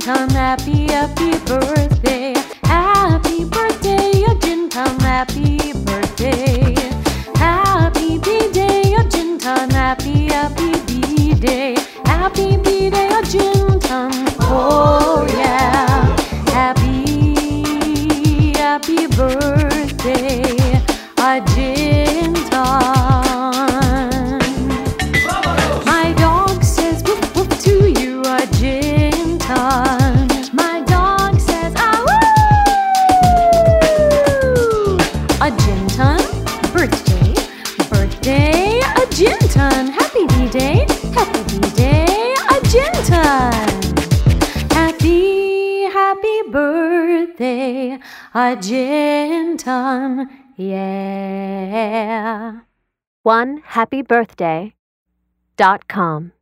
Jintan, happy, happy birthday. Happy birthday, Jintan, happy birthday. Happy B-Day, Jintan, happy, happy B-Day. Happy B-Day, Jintan, oh yeah. Happy, happy birthday, Jintan. My dog says woof woof to you, Jintan. My dog says ah woo. Jintan, birthday, birthday, Jintan. Happy B-Day, happy B-Day, Jintan. Happy, happy birthday, Jintan, yeah. OneHappyBirthday.com